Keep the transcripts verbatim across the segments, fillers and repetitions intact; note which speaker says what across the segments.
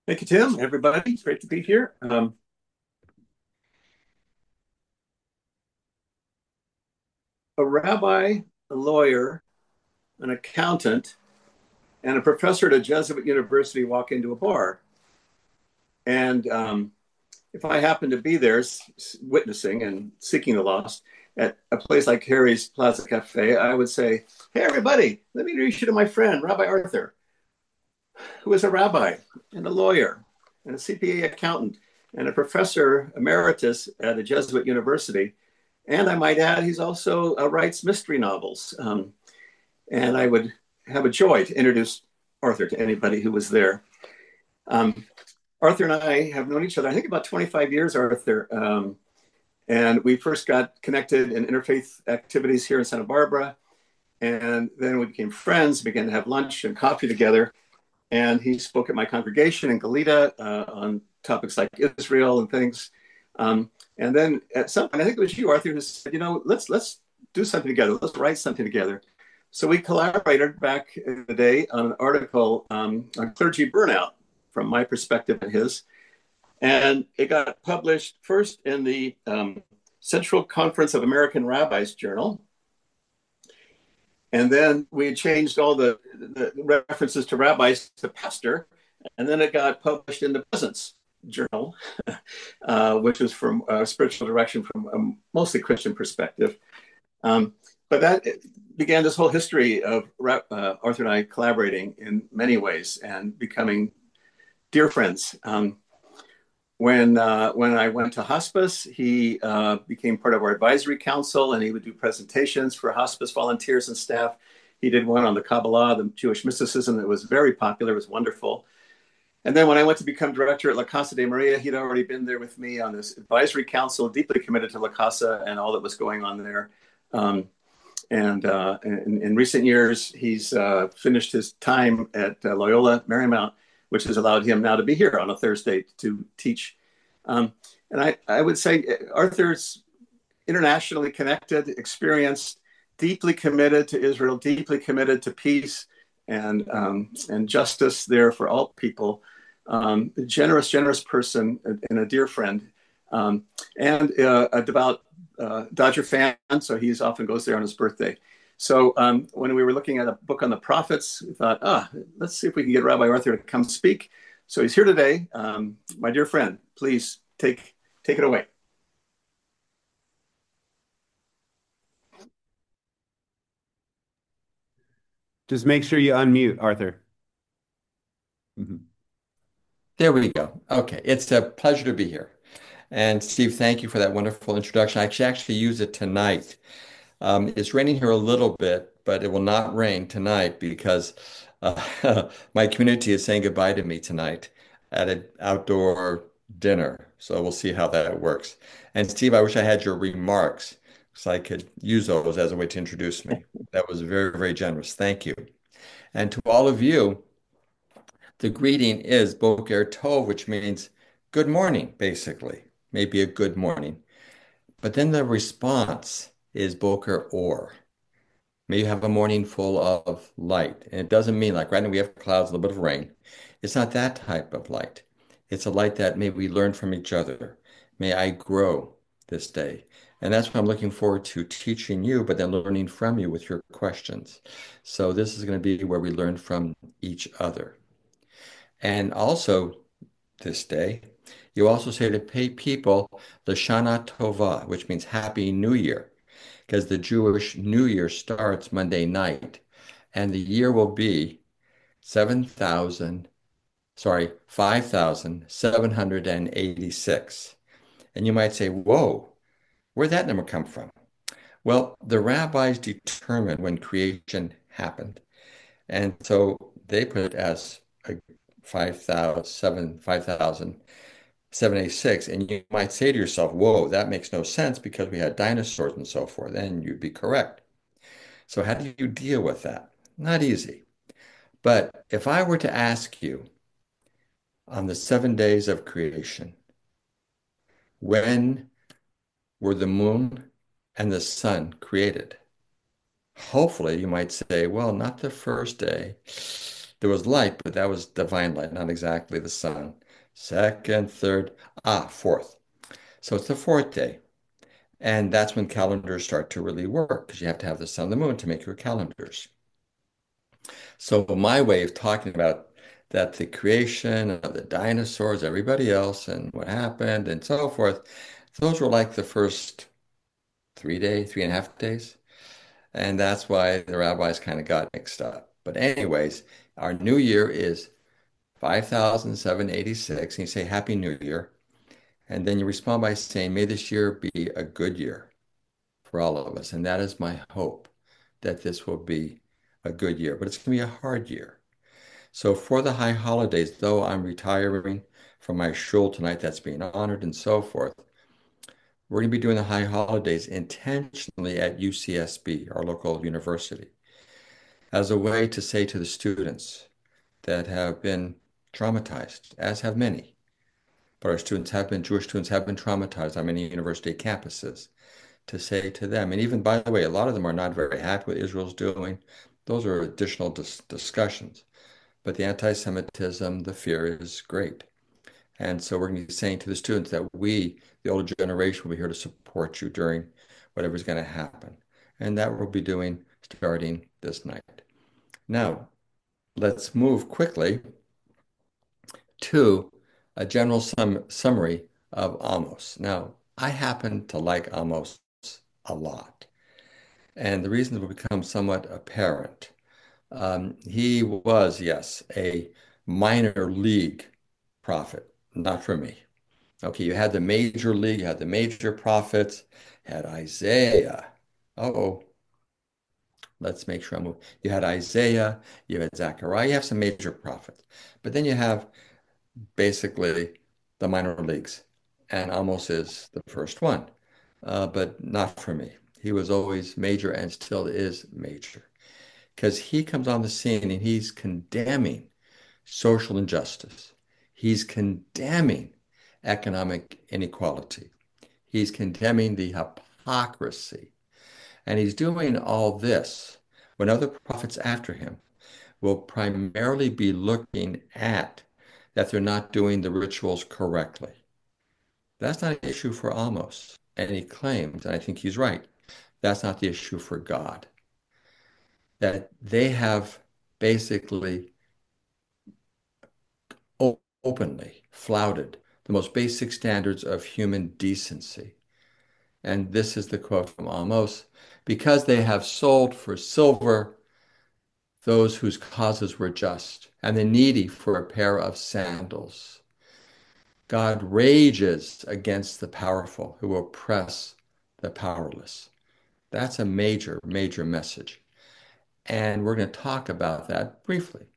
Speaker 1: Thank you, Tim. Everybody, it's great to be here. Um, a rabbi, a lawyer, an accountant, and a professor at a Jesuit university walk into a bar. And um, if I happen to be there witnessing and seeking the lost at a place like Harry's Plaza Cafe, I would say, "Hey, everybody, let me introduce you to my friend, Rabbi Arthur, who is a rabbi and a lawyer and a C P A accountant and a professor emeritus at a Jesuit university. And I might add, he's also uh, writes mystery novels. Um, and I would have a joy to introduce Arthur to anybody who was there. Um, Arthur and I have known each other, I think about twenty-five years, Arthur. Um, and we first got connected in interfaith activities here in Santa Barbara. And then we became friends, began to have lunch and coffee together. And he spoke at my congregation in Goleta uh, on topics like Israel and things. Um, and then at some point, I think it was you, Arthur, who said, you know, let's let's do something together. Let's write something together. So we collaborated back in the day on an article um, on clergy burnout from my perspective and his. And it got published first in the um, Central Conference of American Rabbis Journal. And then we changed all the, the references to rabbis to pastor. And then it got published in the Presence Journal, uh, which was from a spiritual direction from a mostly Christian perspective. Um, but that began this whole history of uh, Arthur and I collaborating in many ways and becoming dear friends. Um, when uh, when I went to hospice, he uh, became part of our advisory council, and he would do presentations for hospice volunteers and staff. He did one on the Kabbalah, the Jewish mysticism, that was very popular. It was wonderful. And then when I went to become director at La Casa de Maria, he'd already been there with me on this advisory council, deeply committed to La Casa and all that was going on there. Um, and uh, in, in recent years, he's uh, finished his time at uh, Loyola Marymount, which has allowed him now to be here on a Thursday to teach. Um, and I, I would say Arthur's internationally connected, experienced, deeply committed to Israel, deeply committed to peace and, um, and justice there for all people. Um, a generous, generous person and a dear friend. Um, and uh, a devout uh, Dodger fan, so he often goes there on his birthday. So um, when we were looking at a book on the prophets, we thought, ah, let's see if we can get Rabbi Arthur to come speak. So he's here today. Um, my dear friend, please take, take it away.
Speaker 2: Just make sure you unmute, Arthur. Mhm.
Speaker 3: There we go. Okay, it's a pleasure to be here. And Steve, thank you for that wonderful introduction. I actually actually use it tonight. Um, it's raining here a little bit, but it will not rain tonight because uh, my community is saying goodbye to me tonight at an outdoor dinner. So we'll see how that works. And Steve, I wish I had your remarks so I could use those as a way to introduce me. That was very, very generous. Thank you. And to all of you, the greeting is Boker Tov, which means good morning, basically, maybe a good morning. But then the response is Boker Or. May you have a morning full of light. And it doesn't mean like right now we have clouds, a little bit of rain. It's not that type of light. It's a light that may we learn from each other. May I grow this day. And that's what I'm looking forward to teaching you, but then learning from you with your questions. So this is going to be where we learn from each other. And also this day, you also say to pay people Lashana Tova, which means Happy New Year, because the Jewish New Year starts Monday night, and the year will be seven thousand, sorry, five thousand seven hundred eighty-six. And you might say, whoa, where'd that number come from? Well, the rabbis determined when creation happened. And so they put it as a five thousand, seven, five thousand seven eighty-six. And you might say to yourself, whoa, that makes no sense because we had dinosaurs and so forth. And you'd be correct. So how do you deal with that? Not easy. But if I were to ask you on the seven days of creation, when were the moon and the sun created? Hopefully you might say, well, not the first day. There was light, but that was divine light, not exactly the sun. Second, third, ah, fourth. So it's the fourth day. And that's when calendars start to really work because you have to have the sun and the moon to make your calendars. So my way of talking about that the creation of the dinosaurs, everybody else, and what happened and so forth, those were like the first three days, three and a half days. And that's why the rabbis kind of got mixed up. But anyways, our new year is five thousand seven hundred eighty-six, and you say Happy New Year. And then you respond by saying, may this year be a good year for all of us. And that is my hope that this will be a good year, but it's going to be a hard year. So for the high holidays, though I'm retiring from my shul tonight that's being honored and so forth, we're going to be doing the high holidays intentionally at U C S B, our local university, as a way to say to the students that have been traumatized, as have many, but our students have been, Jewish students have been traumatized on many university campuses, to say to them, and even by the way, a lot of them are not very happy with Israel's doing. Those are additional dis discussions. But the anti-Semitism, the fear is great. And so we're going to be saying to the students that we, the older generation, will be here to support you during whatever's going to happen. And that we'll be doing starting this night. Now, let's move quickly to a general sum summary of Amos. Now, I happen to like Amos a lot. And the reasons will become somewhat apparent. Um, he was, yes, a minor league prophet, not for me. Okay, you had the major league, you had the major prophets, you had Isaiah. Uh-oh, let's make sure I'm moving. You had Isaiah, you had Zechariah, you have some major prophets. But then you have basically the minor leagues, and Amos is the first one, uh, but not for me. He was always major and still is major because he comes on the scene and he's condemning social injustice. He's condemning economic inequality. He's condemning the hypocrisy. And he's doing all this when other prophets after him will primarily be looking at that they're not doing the rituals correctly. That's not an issue for Amos. And he claims, and I think he's right, that's not the issue for God. That they have basically openly flouted the most basic standards of human decency. And this is the quote from Amos, because they have sold for silver those whose causes were just, and the needy for a pair of sandals. God rages against the powerful who oppress the powerless. That's a major, major message. And we're going to talk about that briefly.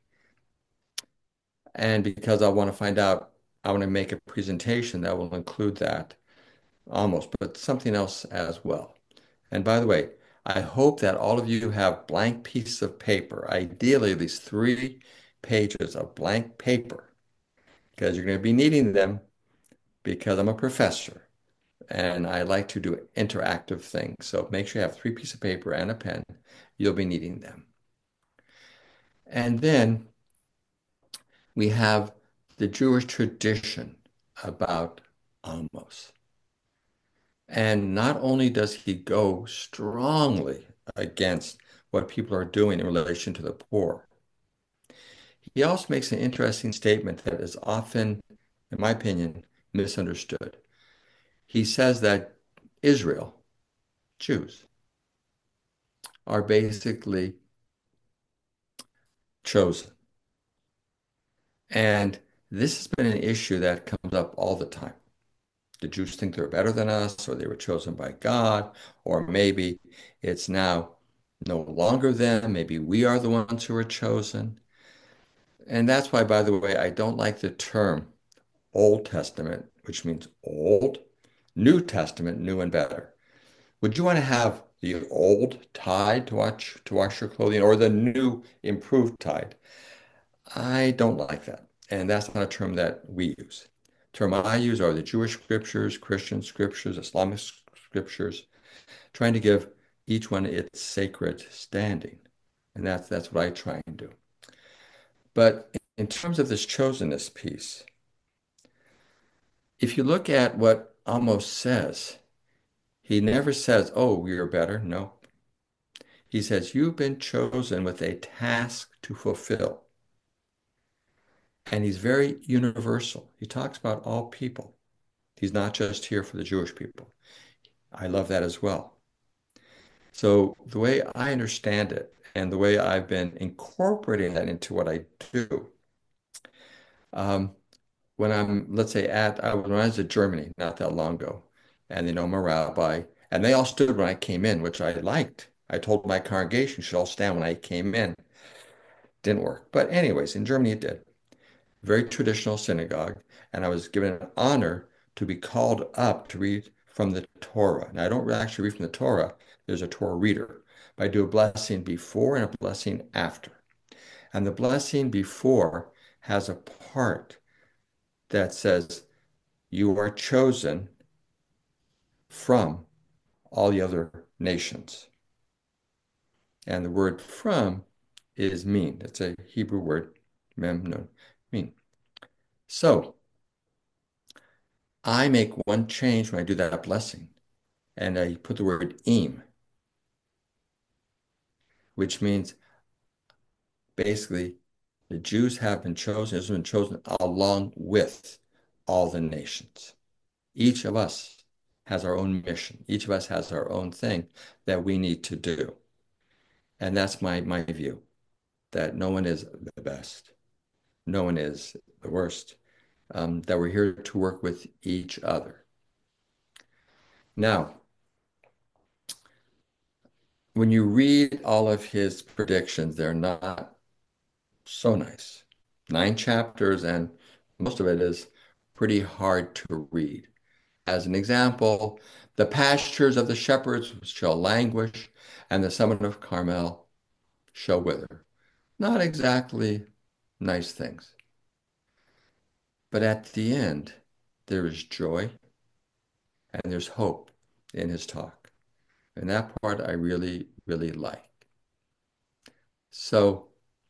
Speaker 3: And because I want to find out, I want to make a presentation that will include that almost, but something else as well. And by the way, I hope that all of you have blank pieces of paper, ideally at least three pages of blank paper, because you're going to be needing them because I'm a professor and I like to do interactive things. So make sure you have three pieces of paper and a pen. You'll be needing them. And then we have the Jewish tradition about Amos. And not only does he go strongly against what people are doing in relation to the poor, he also makes an interesting statement that is often, in my opinion, misunderstood. He says that Israel, Jews, are basically chosen. And this has been an issue that comes up all the time. The Jews think they're better than us, or they were chosen by God, or maybe it's now no longer them. Maybe we are the ones who are chosen. And that's why, by the way, I don't like the term Old Testament, which means old, New Testament, new and better. Would you want to have the old tide to wash to wash your clothing or the new improved tide? I don't like that. And that's not a term that we use. The term I use are the Jewish scriptures, Christian scriptures, Islamic scriptures, trying to give each one its sacred standing. And that's that's what I try and do. But in terms of this chosenness piece, if you look at what Amos says, he never says, oh, you're better. No. He says, you've been chosen with a task to fulfill. And he's very universal. He talks about all people. He's not just here for the Jewish people. I love that as well. So the way I understand it and the way I've been incorporating that into what I do, um, when I'm, let's say, at, I, when I was at Germany not that long ago, and they know I'm a rabbi, and they all stood when I came in, which I liked. I told my congregation you should all stand when I came in. Didn't work. But anyways, in Germany it did. Very traditional synagogue, and I was given an honor to be called up to read from the Torah. Now, I don't actually read from the Torah. There's a Torah reader. But I do a blessing before and a blessing after. And the blessing before has a part that says, you are chosen from all the other nations. And the word from is mean. It's a Hebrew word, mem, nun, mean. So I make one change when I do that blessing, and I put the word im, which means basically the Jews have been chosen, Israel has been chosen along with all the nations. Each of us has our own mission. Each of us has our own thing that we need to do. And that's my, my view, that no one is the best. No one is the worst. Um, that we're here to work with each other. Now, when you read all of his predictions, they're not so nice. Nine chapters, and most of it is pretty hard to read. As an example, the pastures of the shepherds shall languish, and the summit of Carmel shall wither. Not exactly nice things. But at the end, there is joy and there's hope in his talk. And that part I really, really like. So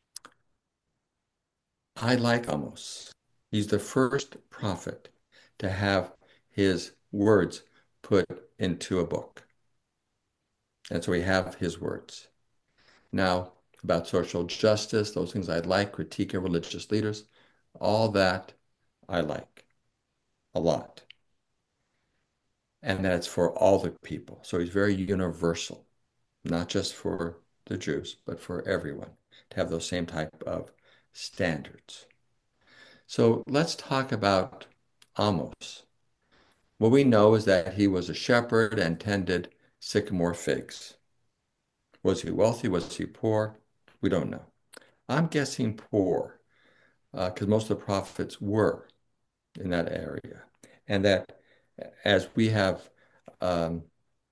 Speaker 3: I like Amos. He's the first prophet to have his words put into a book. And so we have his words. Now, about social justice, those things I like, critique of religious leaders, all that I like a lot. And that's for all the people. So he's very universal, not just for the Jews, but for everyone to have those same type of standards. So let's talk about Amos. What we know is that he was a shepherd and tended sycamore figs. Was he wealthy? Was he poor? We don't know. I'm guessing poor, because uh, most of the prophets were in that area. And that as we have um,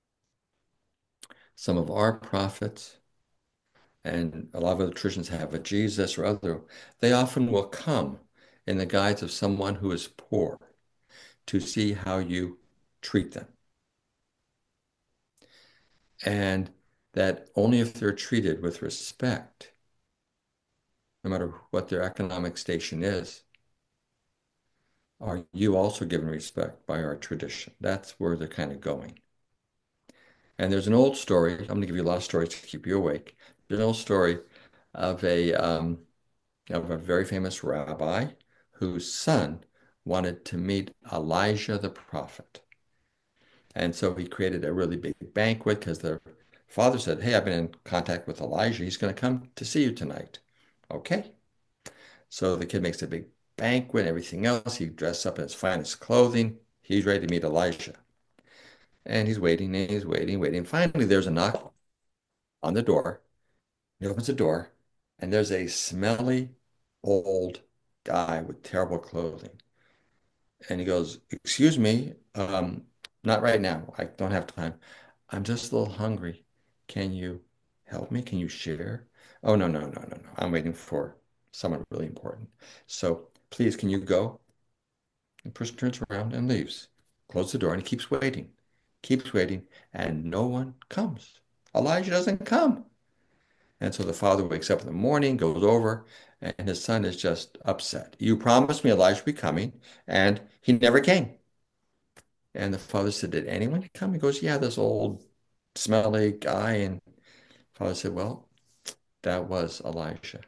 Speaker 3: some of our prophets, and a lot of other traditions have a Jesus or other, they often will come in the guise of someone who is poor to see how you treat them. And that only if they're treated with respect, no matter what their economic station is, are you also given respect by our tradition. That's where they're kind of going. And there's an old story, I'm going to give you a lot of stories to keep you awake. There's an old story of a, um, of a very famous rabbi whose son wanted to meet Elijah the prophet. And so he created a really big banquet because the father said, hey, I've been in contact with Elijah. He's going to come to see you tonight. Okay. So the kid makes a big banquet, everything else. He dressed up in his finest clothing. He's ready to meet Elijah. And he's waiting and he's waiting, waiting. Finally, there's a knock on the door. He opens the door, and there's a smelly old guy with terrible clothing. And he goes, excuse me, um, not right now. I don't have time. I'm just a little hungry. Can you help me? Can you share? Oh, no, no, no, no, no. I'm waiting for someone really important. So please, can you go? The person turns around and leaves. Close the door, and he keeps waiting, keeps waiting, and no one comes. Elijah doesn't come. And so the father wakes up in the morning, goes over, and his son is just upset. You promised me Elijah would be coming, and he never came. And the father said, did anyone come? He goes, yeah, this old smelly guy. And the father said, well, that was Elijah.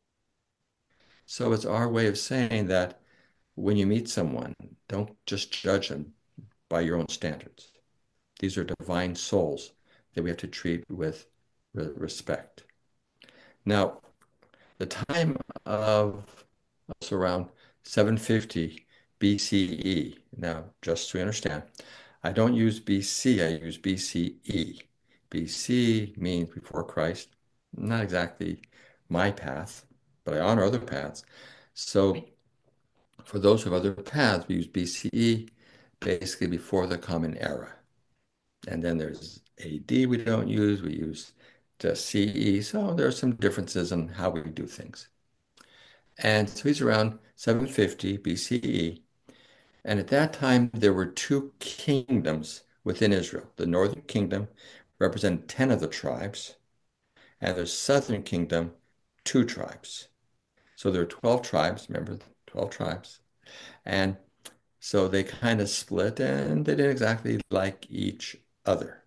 Speaker 3: So it's our way of saying that when you meet someone, don't just judge them by your own standards. These are divine souls that we have to treat with respect. Now, the time of also around seven fifty B C E. Now, just so you understand, I don't use B C, I use B C E. B C means before Christ, not exactly my path, but I honor other paths. So for those who have other paths, we use B C E, basically before the Common Era. And then there's A D we don't use, we use the C E. So there are some differences in how we do things. And so he's around seven fifty B C E. And at that time, there were two kingdoms within Israel. The northern kingdom represented ten of the tribes, and the southern kingdom, two tribes. So there were twelve tribes, remember, twelve tribes. And so they kind of split, and they didn't exactly like each other.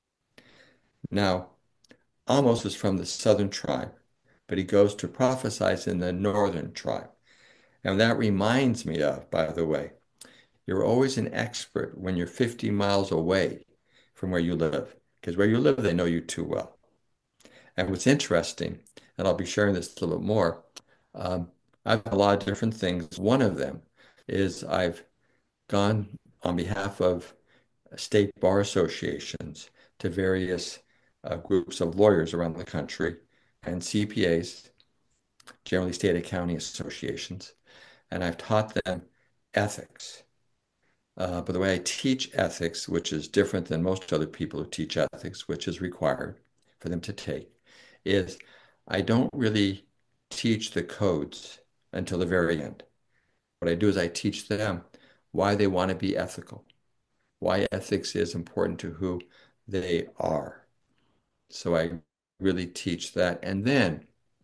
Speaker 3: Now, Amos is from the southern tribe, but he goes to prophesy in the northern tribe. And that reminds me of, by the way, you're always an expert when you're fifty miles away from where you live, because where you live, they know you too well. And what's interesting, and I'll be sharing this a little bit more, um, I've done a lot of different things. One of them is I've gone on behalf of state bar associations to various uh, groups of lawyers around the country and C P As, generally state accounting associations, and I've taught them ethics. Uh, but the way I teach ethics, which is different than most other people who teach ethics, which is required for them to take, is I don't really teach the codes until the very end. What I do is I teach them why they want to be ethical, why ethics is important to who they are. So I really teach that. And then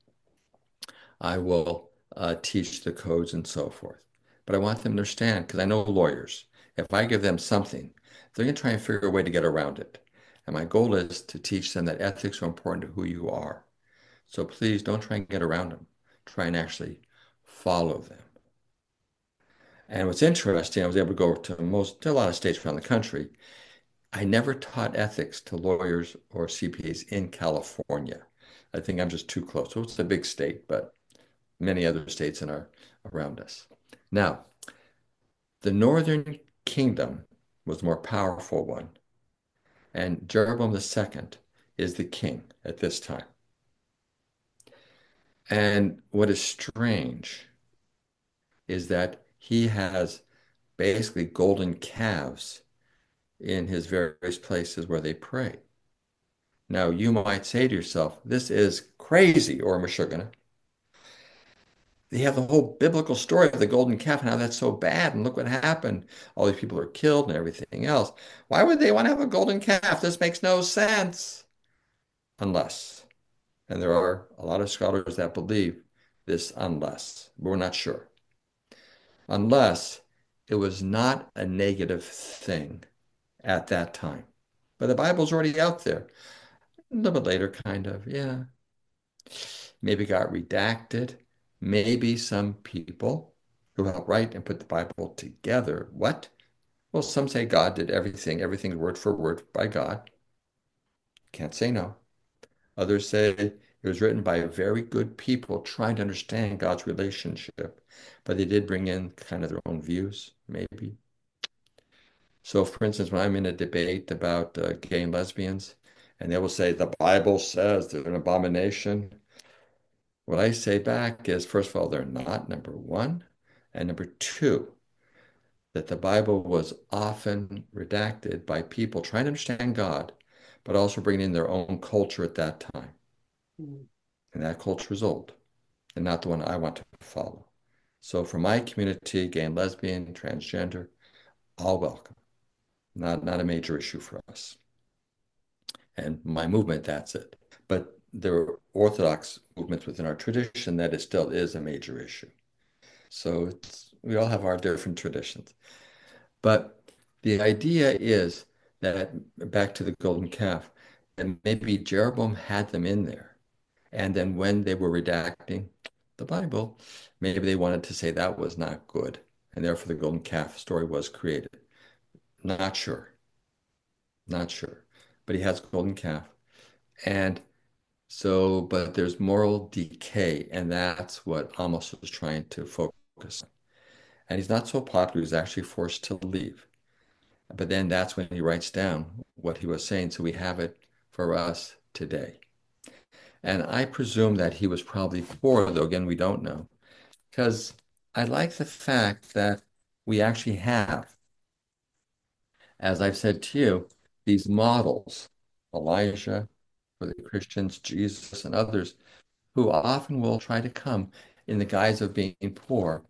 Speaker 3: I will uh, teach the codes and so forth. But I want them to understand, because I know lawyers, if I give them something, they're going to try and figure a way to get around it. And my goal is to teach them that ethics are important to who you are. So please don't try and get around them. Try and actually follow them. And what's interesting, I was able to go to most, to a lot of states around the country. I never taught ethics to lawyers or C P As in California. I think I'm just too close. So it's a big state, but many other states in our around us. Now, the northern kingdom was the more powerful one, and Jeroboam the second is the king at this time. And what is strange is that he has basically golden calves in his various places where they pray. Now, you might say to yourself, this is crazy, or Meshuggah. They have the whole biblical story of the golden calf and how that's so bad. And look what happened. All these people are killed and everything else. Why would they want to have a golden calf? This makes no sense. Unless, and there are a lot of scholars that believe this unless, but we're not sure. Unless it was not a negative thing at that time. But the Bible's already out there. A little bit later, kind of, yeah. Maybe got redacted. Maybe some people who helped write and put the Bible together. What? Well, some say God did everything, everything word for word by God. Can't say no. Others say it was written by very good people trying to understand God's relationship, but they did bring in kind of their own views, maybe. So, for instance, when I'm in a debate about uh, gay and lesbians, and they will say the Bible says they're an abomination. What I say back is, first of all, they're not, number one. And number two, that the Bible was often redacted by people trying to understand God, but also bringing in their own culture at that time. Mm. And that culture is old and not the one I want to follow. So for my community, gay and lesbian, transgender, all welcome. Not, not a major issue for us. And my movement, that's it. But there are Orthodox movements within our tradition that it still is a major issue. So it's, we all have our different traditions. But the idea is that, back to the golden calf, and maybe Jeroboam had them in there. And then when they were redacting the Bible, maybe they wanted to say that was not good. And therefore the golden calf story was created. Not sure. Not sure. But he has golden calf. And so, but there's moral decay, and that's what Amos was trying to focus on. And he's not so popular, he's actually forced to leave. But then that's when he writes down what he was saying, so we have it for us today. And I presume that he was probably poor, though again, we don't know, because I like the fact that we actually have, as I've said to you, these models, Elijah for the Christians, Jesus, and others, who often will try to come in the guise of being poor.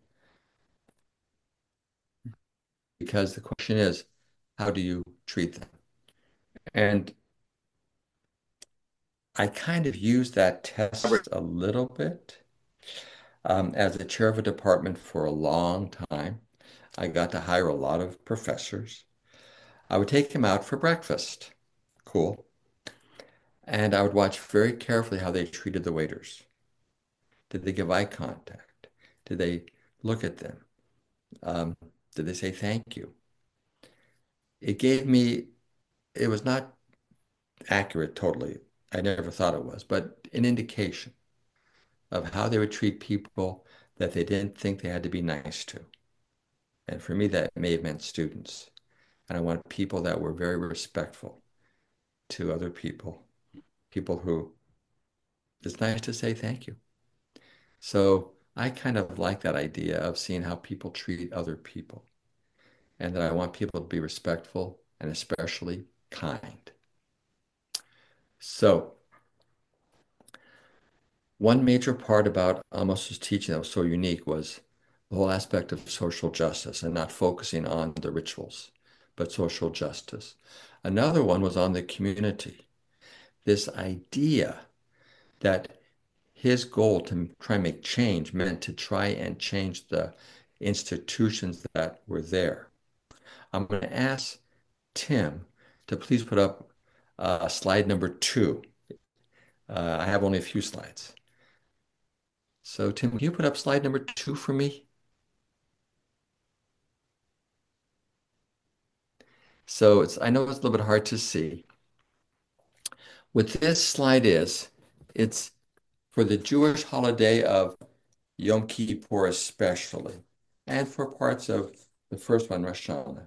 Speaker 3: Because the question is, how do you treat them? And I kind of use that test a little bit. Um, as the chair of a department for a long time, I got to hire a lot of professors. I would take them out for breakfast. Cool. And I would watch very carefully how they treated the waiters. Did they give eye contact? Did they look at them? Um, did they say thank you? It gave me, it was not accurate totally. I never thought it was, but an indication of how they would treat people that they didn't think they had to be nice to. And for me, that may have meant students. And I want people that were very respectful to other people, people who it's nice to say thank you. So I kind of like that idea of seeing how people treat other people, and that I want people to be respectful and especially kind. So one major part about Amos's teaching that was so unique was the whole aspect of social justice and not focusing on the rituals, but social justice. Another one was on the community. This idea that his goal to try and make change meant to try and change the institutions that were there. I'm going to ask Tim to please put up uh, slide number two. Uh, I have only a few slides. So Tim, can you put up slide number two for me? So it's, I know it's a little bit hard to see. What this slide is, it's for the Jewish holiday of Yom Kippur especially, and for parts of the first one, Rosh Hashanah.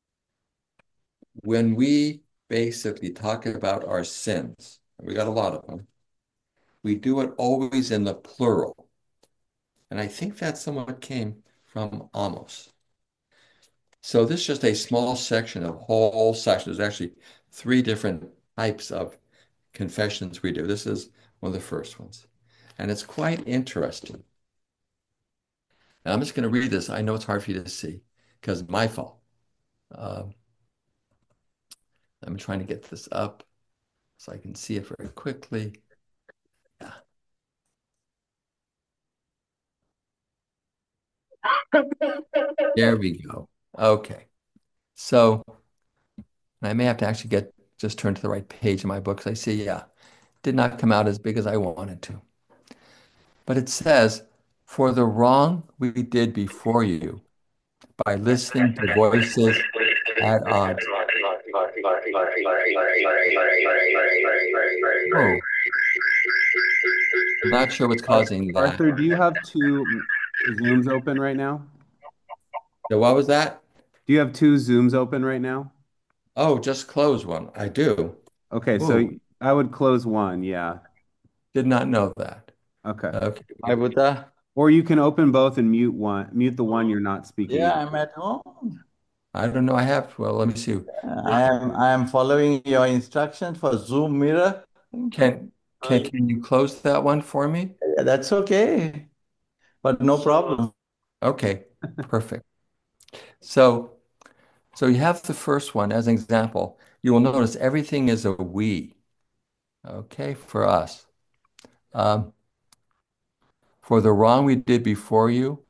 Speaker 3: When we basically talk about our sins, we got a lot of them, we do it always in the plural. And I think that somewhat came from Amos. So this is just a small section of whole section. There's actually three different types of confessions we do. This is one of the first ones. And it's quite interesting. And I'm just going to read this. I know it's hard for you to see because it's my fault. Um, I'm trying to get this up so I can see it very quickly. Yeah. There we go. Okay. So I may have to actually get just turn to the right page in my book because I see, yeah, did not come out as big as I wanted to. But it says, for the wrong we did before you by listening to voices at odds. Oh, I'm not sure what's causing that.
Speaker 2: Arthur, do you have two Zooms open right now?
Speaker 3: So what was that?
Speaker 2: Do you have two Zooms open right now?
Speaker 3: Oh, just close one. I do.
Speaker 2: Okay, so
Speaker 3: Ooh,
Speaker 2: I would close one, yeah.
Speaker 3: did not know that.
Speaker 2: Okay.
Speaker 3: Okay. Why would that?
Speaker 2: Or you can open both and mute one, mute the one you're not speaking
Speaker 4: Yeah,
Speaker 2: in.
Speaker 4: I'm at home.
Speaker 3: I don't know. I have, well, let me see.
Speaker 4: I am I am following your instructions for Zoom mirror.
Speaker 3: Can can can you close that one for me?
Speaker 4: Yeah, that's okay, but no problem.
Speaker 3: Okay, perfect. So so you have the first one as an example. You will notice everything is a we. Okay, for us. Um, for the wrong we did before you,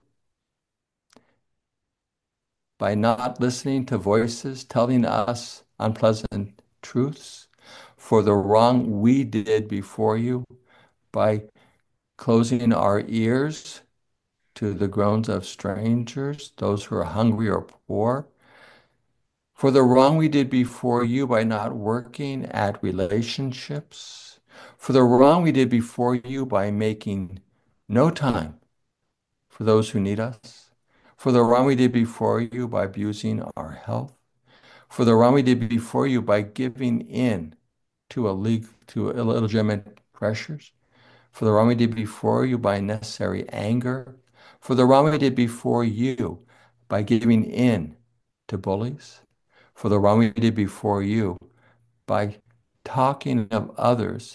Speaker 3: by not listening to voices telling us unpleasant truths, for the wrong we did before you, by closing our ears to the groans of strangers, those who are hungry or poor, for the wrong we did before you by not working at relationships, for the wrong we did before you by making no time for those who need us, for the wrong we did before you by abusing our health, for the wrong we did before you by giving in to a league, to illegitimate pressures, for the wrong we did before you by necessary anger, for the wrong we did before you by giving in to bullies, for the wrong we did before you by talking of others'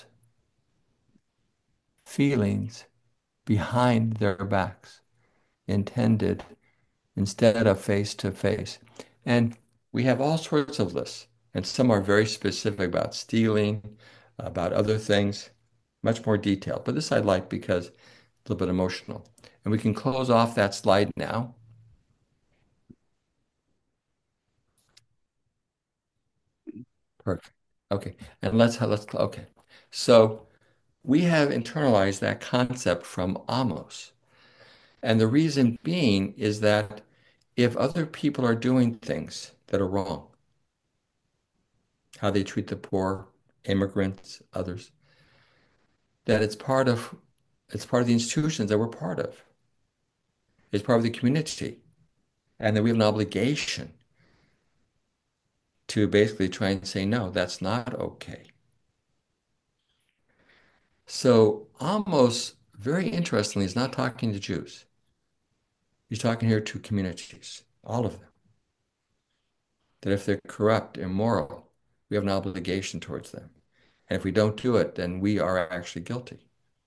Speaker 3: feelings behind their backs, intended instead of face to face. And we have all sorts of lists, and some are very specific about stealing, about other things, much more detailed. But this I like because it's a little bit emotional. And we can close off that slide now. Perfect. Okay. And let's let's okay. So we have internalized that concept from Amos. And the reason being is that if other people are doing things that are wrong, how they treat the poor, immigrants, others, that it's part of it's part of the institutions that we're part of. It's part of the community. And that we have an obligation to basically try and say, no, that's not okay. So Amos, very interestingly, is not talking to Jews. He's talking here to communities, all of them. That if they're corrupt, immoral, we have an obligation towards them. And if we don't do it, then we are actually guilty.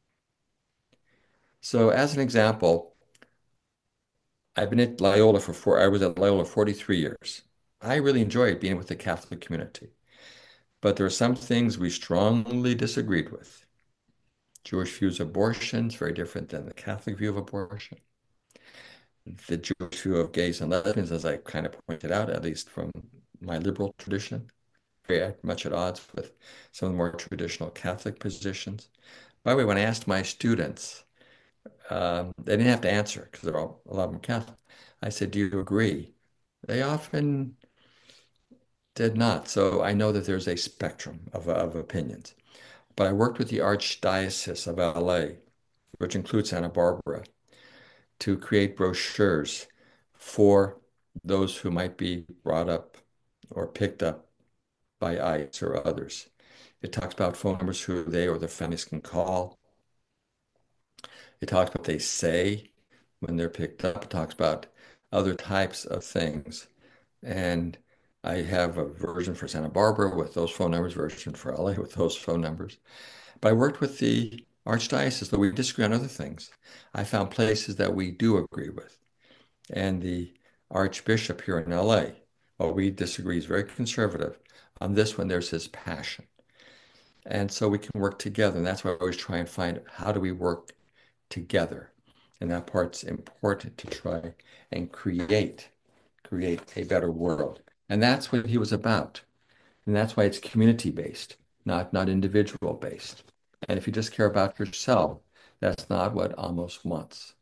Speaker 3: So as an example, I've been at Loyola for four, I was at Loyola forty-three years. I really enjoyed being with the Catholic community. But there are some things we strongly disagreed with. Jewish views of abortion is very different than the Catholic view of abortion. The Jewish view of gays and lesbians, as I kind of pointed out, at least from my liberal tradition, very much at odds with some of the more traditional Catholic positions. By the way, when I asked my students, um, they didn't have to answer because they're all, a lot of them Catholic. I said, do you agree? They often did not. So I know that there's a spectrum of, of opinions. But I worked with the Archdiocese of L A, which includes Santa Barbara, to create brochures for those who might be brought up or picked up by ICE or others. It talks about phone numbers who they or their families can call. It talks about what they say when they're picked up. It talks about other types of things. And I have a version for Santa Barbara with those phone numbers, version for L A with those phone numbers. But I worked with the Archdiocese, though we disagree on other things. I found places that we do agree with. And the Archbishop here in L A, while we disagree, is very conservative. On this one, there's his passion. And so we can work together. And that's why I always try and find how do we work together. And that part's important to try and create, create a better world. And that's what he was about. And that's why it's community-based, not, not individual-based. And if you just care about yourself, that's not what Amos wants.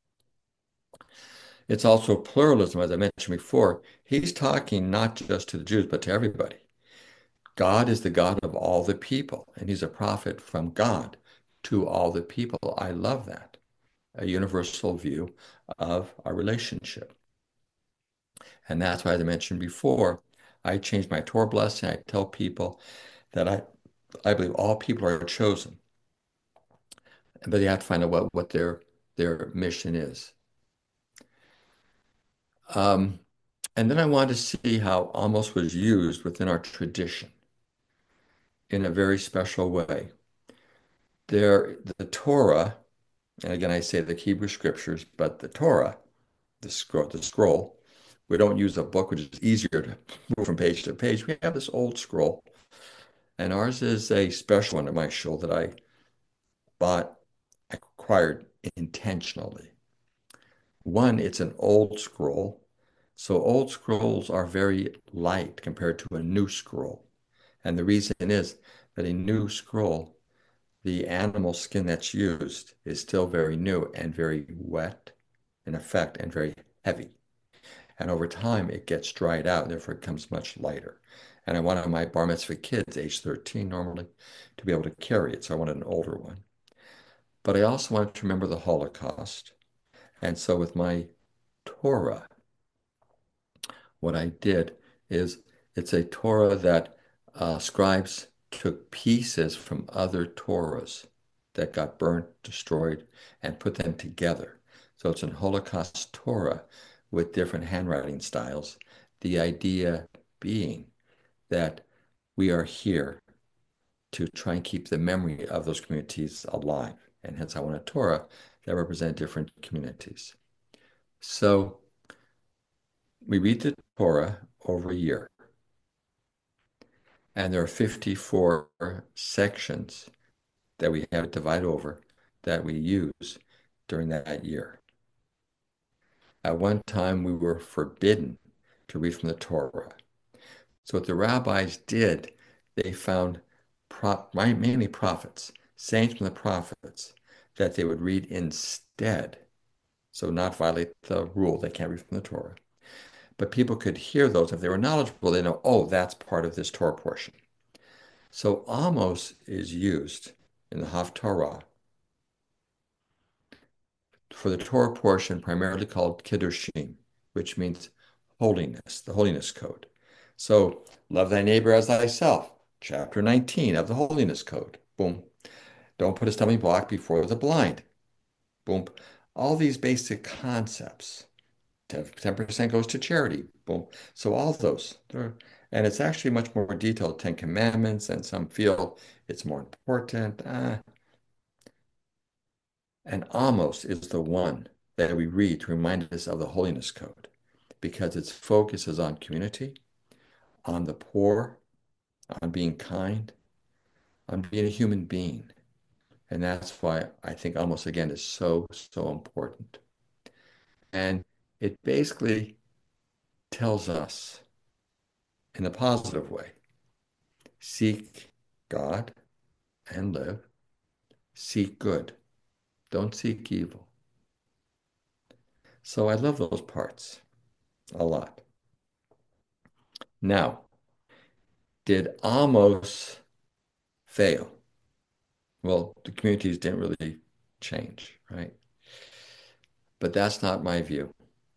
Speaker 3: It's also pluralism, as I mentioned before. He's talking not just to the Jews, but to everybody. God is the God of all the people, and he's a prophet from God to all the people. I love that, a universal view of our relationship. And that's why, as I mentioned before, I changed my Torah blessing. I tell people that I, I believe all people are chosen, but they have to find out what, what their, their mission is. Um, and then I wanted to see how Amos was used within our tradition in a very special way. There, the Torah, and again, I say the Hebrew scriptures, but the Torah, the scroll, the scroll, we don't use a book, which is easier to move from page to page. We have this old scroll, and ours is a special one at my shul that I bought, acquired intentionally. One, it's an old scroll. So old scrolls are very light compared to a new scroll. And the reason is that a new scroll, the animal skin that's used is still very new and very wet in effect and very heavy. And over time, it gets dried out, therefore it becomes much lighter. And I wanted my bar mitzvah kids, age thirteen normally, to be able to carry it. So I wanted an older one. But I also wanted to remember the Holocaust. And so with my Torah, what I did is it's a Torah that uh, scribes took pieces from other Torahs that got burnt, destroyed, and put them together. So it's an Holocaust Torah with different handwriting styles. The idea being that we are here to try and keep the memory of those communities alive. And hence I want a Torah that represent different communities. So we read the Torah over a year, and there are fifty-four sections that we have it divided over that we use during that year. At one time, we were forbidden to read from the Torah. So what the rabbis did, they found pro mainly prophets, sayings from the prophets that they would read instead. So not violate the rule, they can't read from the Torah. But people could hear those. If they were knowledgeable, they know, oh, that's part of this Torah portion. So Amos is used in the Haftarah for the Torah portion primarily called Kiddushim, which means holiness, the holiness code. So love thy neighbor as thyself, chapter nineteen of the holiness code. Boom. Don't put a stumbling block before the blind. Boom. All these basic concepts. ten percent goes to charity. Boom. So all those. And it's actually much more detailed, Ten Commandments, and some feel it's more important. Ah. And Amos is the one that we read to remind us of the holiness code because its focus is on community, on the poor, on being kind, on being a human being. And that's why I think Amos, again, is so, so important. And it basically tells us in a positive way, seek God and live, seek good, don't seek evil. So I love those parts a lot. Now, did Amos fail? Well, the communities didn't really change, right? But that's not my view.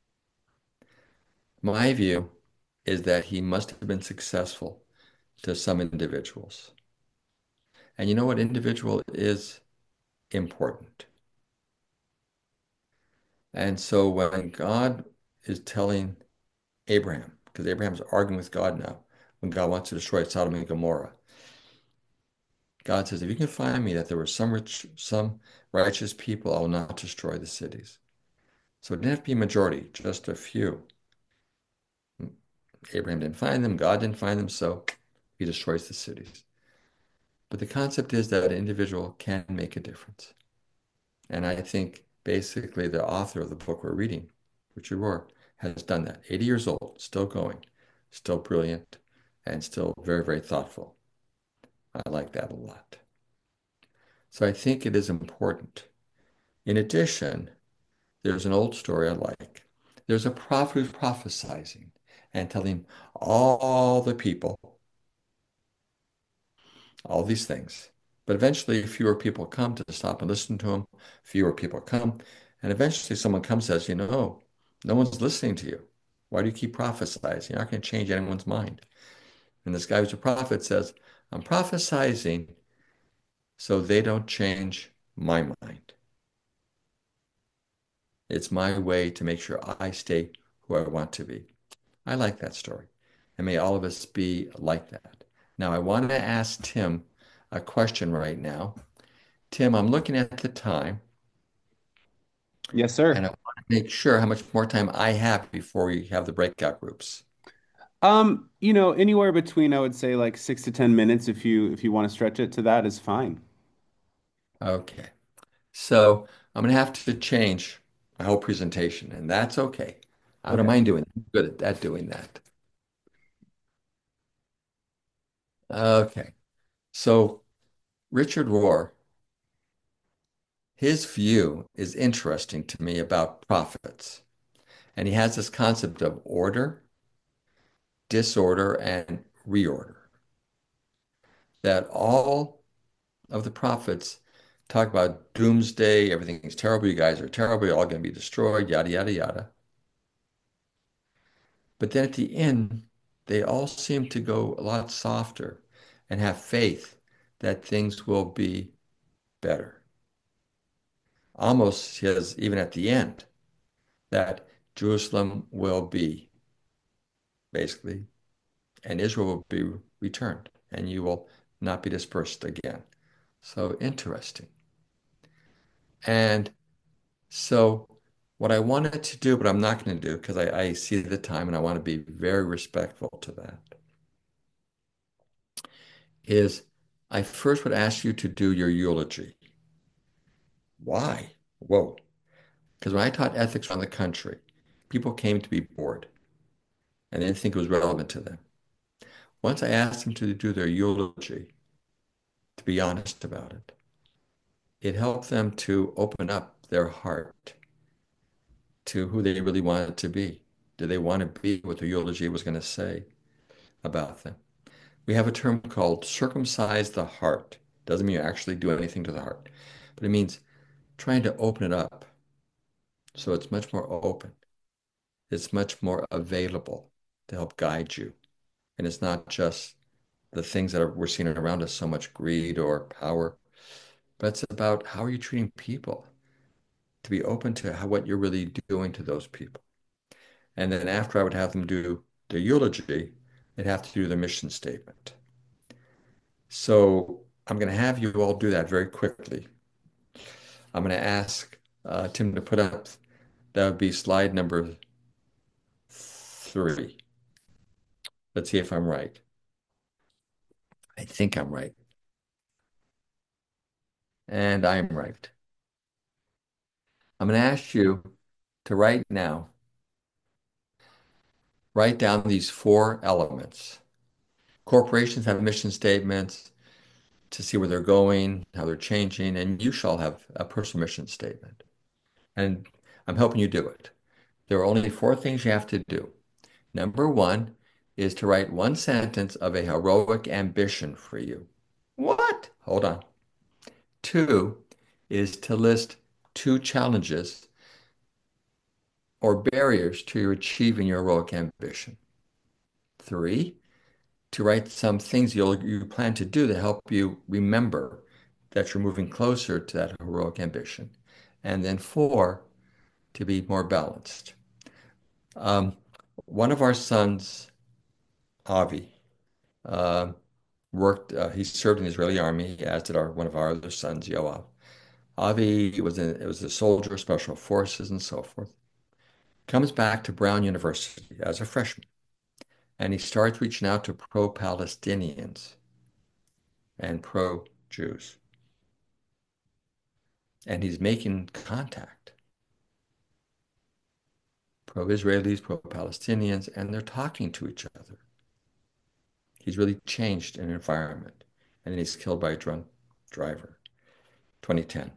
Speaker 3: My view is that he must have been successful to some individuals. And you know what individual is important. And so when God is telling Abraham, because Abraham's arguing with God now, when God wants to destroy Sodom and Gomorrah, God says, if you can find me that there were some rich, some righteous people, I will not destroy the cities. So it didn't have to be a majority, just a few. Abraham didn't find them, God didn't find them, so he destroys the cities. But the concept is that an individual can make a difference. And I think basically the author of the book we're reading, Richard Rohr, has done that. eighty years old, still going, still brilliant, and still very, very thoughtful. I like that a lot. So I think it is important. In addition, there's an old story I like. There's a prophet who's prophesizing and telling all the people all these things. But eventually, fewer people come to stop and listen to him. Fewer people come. And eventually, someone comes and says, you know, no one's listening to you. Why do you keep prophesying? You're not going to change anyone's mind. And this guy who's a prophet says, I'm prophesizing so they don't change my mind. It's my way to make sure I stay who I want to be. I like that story. And may all of us be like that. Now, I want to ask Tim a question right now. Tim, I'm looking at the time,
Speaker 2: Yes, sir.
Speaker 3: and I want to make sure how much more time I have before we have the breakout groups.
Speaker 2: Um, you know, anywhere between I would say like six to ten minutes if you if you want to stretch it to that is fine.
Speaker 3: Okay. So I'm going to have to change my whole presentation, and that's okay. I don't
Speaker 1: Okay.
Speaker 3: mind doing it. I'm good at, at doing that. Okay. So Richard Rohr, his view is interesting to me about prophets. And he has this concept of order, disorder, and reorder. That all of the prophets talk about doomsday, everything's terrible, you guys are terrible, you're all going to be destroyed, yada, yada, yada. But then at the end, they all seem to go a lot softer and have faith that things will be better. Almost says, even at the end, that Jerusalem will be basically, and Israel will be returned, and you will not be dispersed again. So interesting. And so what I wanted to do, but I'm not going to do because I, I see the time and I want to be very respectful to that, is I first would ask you to do your eulogy. Why? Whoa. Because when I taught ethics around the country, people came to be bored and they didn't think it was relevant to them. Once I asked them to do their eulogy, to be honest about it, it helped them to open up their heart to who they really wanted to be. Did they want to be what the eulogy was going to say about them? We have a term called circumcise the heart. Doesn't mean you actually do anything to the heart, but it means trying to open it up so it's much more open. It's much more available to help guide you. And it's not just the things that are, we're seeing around us, so much greed or power, but it's about how are you treating people, to be open to how, what you're really doing to those people. And then after I would have them do the eulogy, they'd have to do the mission statement. So I'm going to have you all do that very quickly. I'm going to ask uh, Tim to put up, that would be slide number three. Let's see if I'm right. I think I'm right. And I'm right. I'm going to ask you to right now write down these four elements. Corporations have mission statements to see where they're going, how they're changing, and you shall have a personal mission statement. And I'm helping you do it. There are only four things you have to do. Number one is to write one sentence of a heroic ambition for you. What? Hold on. Two is to list two challenges or barriers to your achieving your heroic ambition. Three, to write some things you'll, you plan to do to help you remember that you're moving closer to that heroic ambition. And then four, to be more balanced. Um, one of our sons, Avi, uh, worked, uh, he served in the Israeli army, as did our, one of our other sons, Yoav. Avi was, in, it was a soldier, special forces, and so forth. Comes back to Brown University as a freshman, and he starts reaching out to pro-Palestinians and pro-Jews. And he's making contact. Pro-Israelis, pro-Palestinians, and they're talking to each other. He's really changed an environment. And then he's killed by a drunk driver, twenty ten.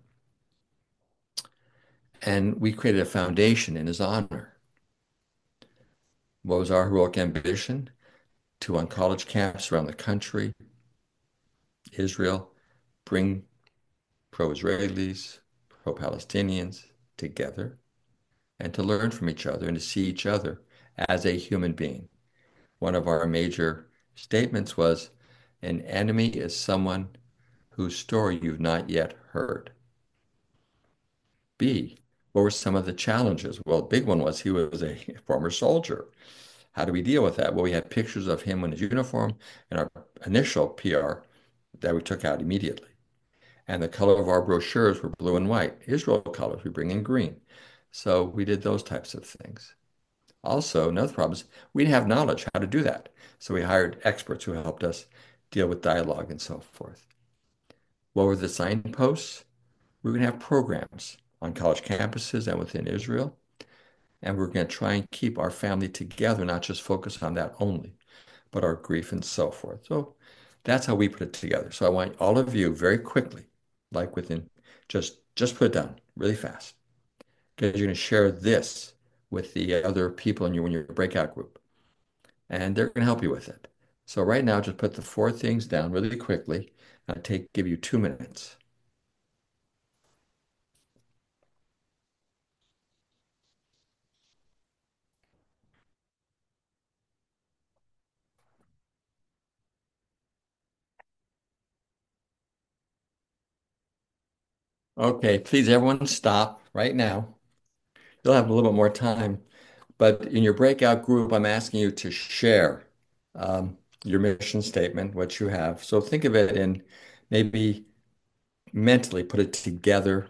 Speaker 3: And we created a foundation in his honor. What was our heroic ambition? To, on college camps around the country, Israel, bring pro-Israelis, pro-Palestinians together and to learn from each other and to see each other as a human being. One of our major statements was, an enemy is someone whose story you've not yet heard. B, what were some of the challenges? Well, the big one was he was a former soldier. How do we deal with that? Well, we had pictures of him in his uniform and our initial P R that we took out immediately. And the color of our brochures were blue and white. Israel colors, we bring in green. So we did those types of things. Also, another problem is we didn't have knowledge how to do that. So we hired experts who helped us deal with dialogue and so forth. What were the signposts? We're going to have programs on college campuses and within Israel. And we're going to try and keep our family together, not just focus on that only, but our grief and so forth. So that's how we put it together. So I want all of you very quickly, like within just just put it down really fast, because you're going to share this with the other people in your in your breakout group, and they're going to help you with it. So right now, just put the four things down really quickly. I'll take give you two minutes. Okay, please everyone stop right now. You'll have a little bit more time, but in your breakout group, I'm asking you to share um, your mission statement, what you have. So think of it in maybe mentally put it together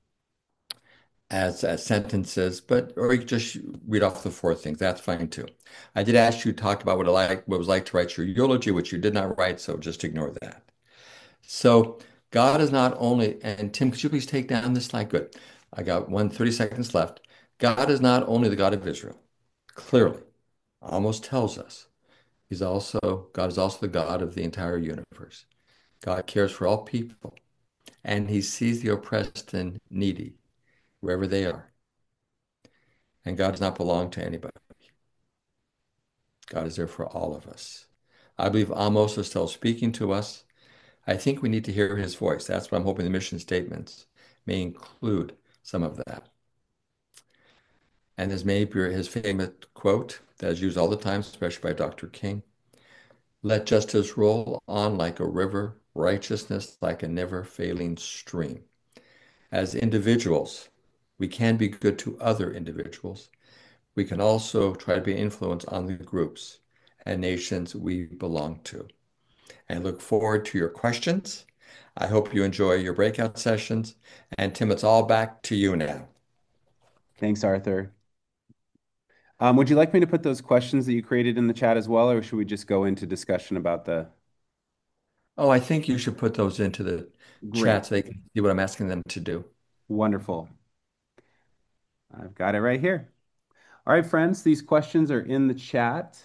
Speaker 3: as, as sentences, but or you can just read off the four things. That's fine too. I did ask you to talk about what it like what it was like to write your eulogy, which you did not write, so just ignore that. So God is not only, and Tim, could you please take down this slide? Good. I got one thirty seconds left. God is not only the God of Israel, clearly, almost tells us. He's also, God is also the God of the entire universe. God cares for all people, and he sees the oppressed and needy wherever they are. And God does not belong to anybody. God is there for all of us. I believe Amos is still speaking to us. I think we need to hear his voice. That's what I'm hoping the mission statements may include some of that. And there's maybe his famous quote that is used all the time, especially by Doctor King. Let justice roll on like a river, righteousness like a never-failing stream. As individuals, we can be good to other individuals. We can also try to be an influence on the groups and nations we belong to. I look forward to your questions. I hope you enjoy your breakout sessions. And Tim, it's all back to you now.
Speaker 2: Thanks, Arthur. Um, would you like me to put those questions that you created in the chat as well, or should we just go into discussion about the...
Speaker 3: Oh, I think you should put those into the
Speaker 2: Great.
Speaker 3: chat so they can see what I'm asking them to do.
Speaker 2: Wonderful. I've got it right here. All right, friends, these questions are in the chat.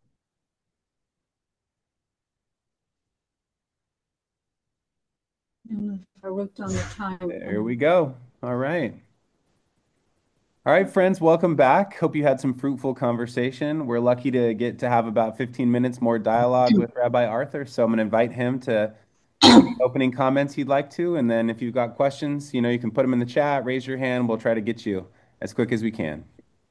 Speaker 5: I looked on the time.
Speaker 2: There we go. All right. All right, friends, welcome back. Hope you had some fruitful conversation. We're lucky to get to have about fifteen minutes more dialogue with Rabbi Arthur. So I'm going to invite him to make any opening comments he'd like to. And then if you've got questions, you know, you can put them in the chat, raise your hand. We'll try to get you as quick as we can.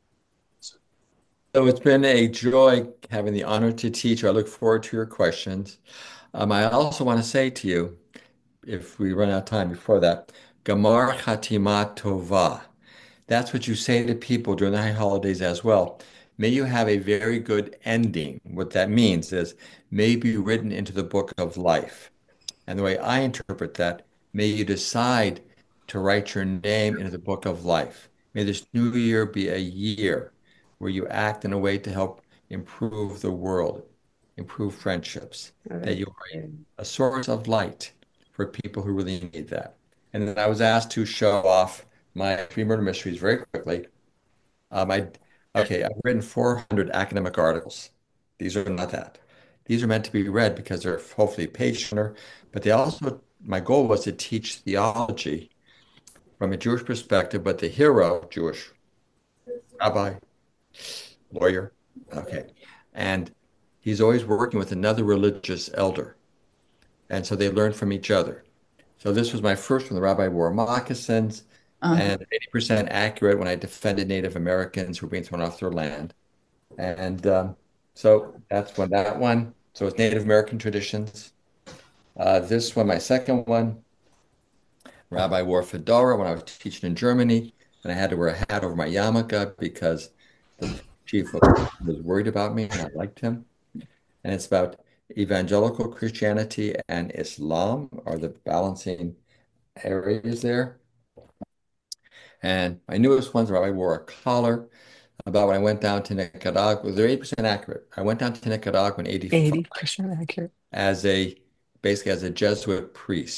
Speaker 3: So it's been a joy having the honor to teach. I look forward to your questions. Um, I also want to say to you, if we run out of time before that, Gamar Chatima Tova. That's what you say to people during the high holidays as well. May you have a very good ending. What that means is may you be written into the book of life. And the way I interpret that, may you decide to write your name into the book of life. May this new year be a year where you act in a way to help improve the world, improve friendships,
Speaker 6: Oh,
Speaker 3: that you
Speaker 6: that's
Speaker 3: are
Speaker 6: good.
Speaker 3: a source of light for people who really need that. And then I was asked to show off my three murder mysteries very quickly. Um, I, okay, I've written four hundred academic articles. These are not that. These are meant to be read because they're hopefully page turner, but they also, my goal was to teach theology from a Jewish perspective, but the hero, Jewish rabbi, lawyer, okay, and he's always working with another religious elder. And so they learn from each other. So this was my first one. The rabbi wore moccasins
Speaker 5: Uh,
Speaker 3: and eighty percent accurate when I defended Native Americans who were being thrown off their land. And um, so that's one, that one. So it's Native American traditions. Uh, this one, my second one, Rabbi wore fedora when I was teaching in Germany, and I had to wear a hat over my yarmulke because the chief of was worried about me and I liked him. And it's about evangelical Christianity and Islam are the balancing areas there. And my newest ones are I wore a collar about when I went down to Nicaragua. They're eighty percent accurate. I went down to Nicaragua in eighty-five
Speaker 6: eighty percent accurate.
Speaker 3: as a basically as a Jesuit priest.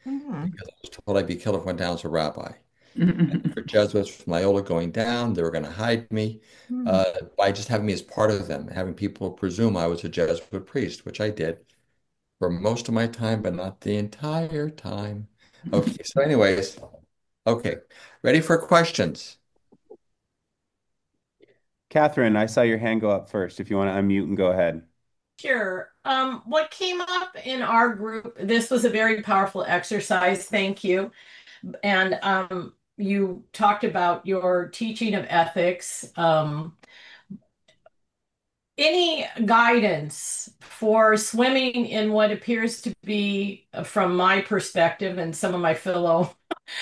Speaker 6: Mhm.
Speaker 3: because I was told I'd be killed if I went down as a rabbi. For Jesuits from Loyola going down, they were going to hide me
Speaker 6: Mhm.
Speaker 3: uh, by just having me as part of them, having people presume I was a Jesuit priest, which I did for most of my time, but not the entire time. Okay, so anyways, okay, ready for questions?
Speaker 2: Catherine, I saw your hand go up first. If you want to unmute and go ahead.
Speaker 6: Sure. Um, what came up in our group, this was a very powerful exercise. Thank you. And um, you talked about your teaching of ethics. Um, any guidance for swimming in what appears to be, uh, from my perspective and some of my fellow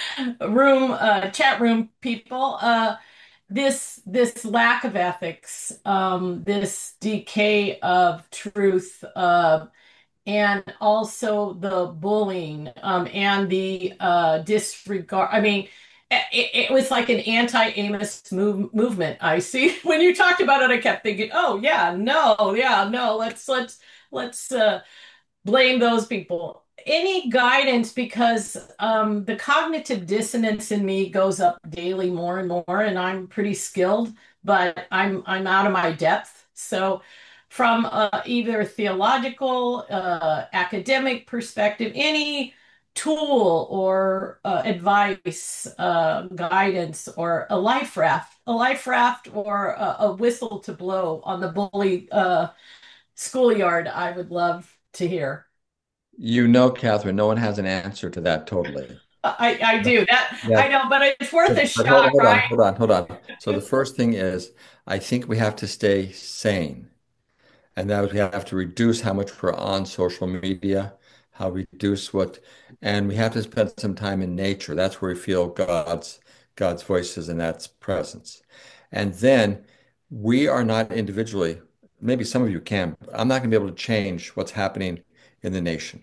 Speaker 6: room, uh, chat room people, uh, this this lack of ethics, um, this decay of truth, uh, and also the bullying, um, and the uh, disregard. I mean, it, it was like an anti-Amos move, movement. I see. When you talked about it, I kept thinking, "Oh yeah, no, yeah, no. Let's let's let's uh, blame those people." Any guidance, because um, the cognitive dissonance in me goes up daily more and more, and I'm pretty skilled, but I'm I'm out of my depth. So, from uh, either theological, uh, academic perspective, any tool or uh, advice, uh, guidance, or a life raft, a life raft, or a, a whistle to blow on the bully uh, schoolyard, I would love to hear.
Speaker 3: You know, Catherine, no one has an answer to that totally.
Speaker 6: I, I do that.
Speaker 3: Yeah,
Speaker 6: I know, but it's worth a
Speaker 3: but, but hold,
Speaker 6: shot,
Speaker 3: hold on,
Speaker 6: right?
Speaker 3: hold on, hold on. So the first thing is, I think we have to stay sane. And that was we have to reduce how much we're on social media, how reduce what, and we have to spend some time in nature. That's where we feel God's God's voices and that's presence. And then we are not individually, maybe some of you can, I'm not going to be able to change what's happening in the nation,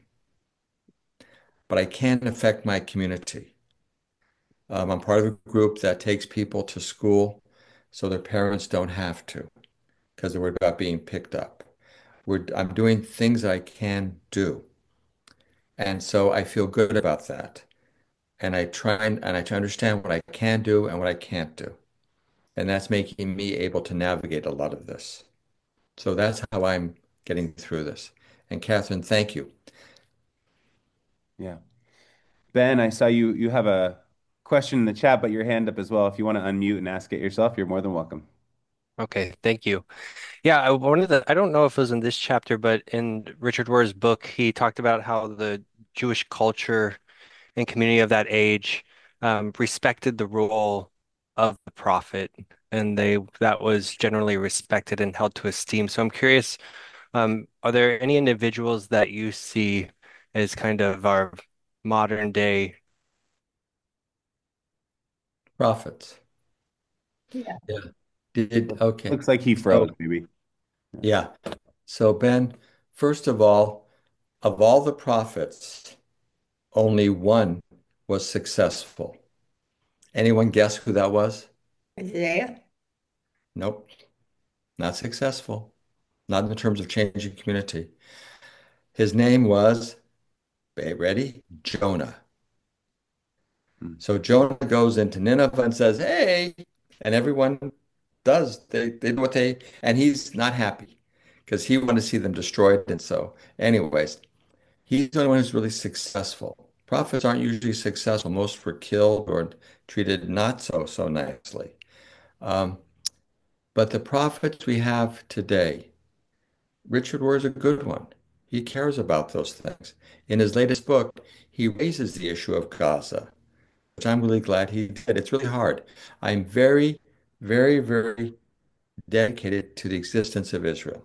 Speaker 3: but I can affect my community. Um, I'm part of a group that takes people to school so their parents don't have to because they're worried about being picked up. We're, I'm doing things that I can do. And so I feel good about that. And I try and, and I try to understand what I can do and what I can't do. And that's making me able to navigate a lot of this. So that's how I'm getting through this. And Catherine, thank you.
Speaker 2: Yeah. Ben, I saw you you have a question in the chat, but your hand up as well. If you want to unmute and ask it yourself, you're more than welcome.
Speaker 7: Okay, thank you. Yeah, I wanted to, I don't know if it was in this chapter, but in Richard Rohr's book, he talked about how the Jewish culture and community of that age um, respected the role of the prophet, and they that was generally respected and held to esteem. So I'm curious, um, are there any individuals that you see as kind of our modern day?
Speaker 3: Prophets.
Speaker 6: Yeah.
Speaker 3: Yeah. Did okay.
Speaker 2: Looks like he froze,
Speaker 3: So
Speaker 2: maybe.
Speaker 3: yeah. So Ben, first of all, of all the prophets, only one was successful. Anyone guess who that was?
Speaker 6: Isaiah?
Speaker 3: Nope, not successful. Not in terms of changing community. His name was, ready? Jonah.
Speaker 2: Hmm.
Speaker 3: So Jonah goes into Nineveh and says, hey, and everyone does. They, they do what they, and he's not happy because he wanted to see them destroyed. And so, anyways, he's the only one who's really successful. Prophets aren't usually successful. Most were killed or treated not so, so nicely. Um, but the prophets we have today, Richard Rohr is a good one. He cares about those things. In his latest book, he raises the issue of Gaza, which I'm really glad he did. It's really hard. I'm very, very, very dedicated to the existence of Israel.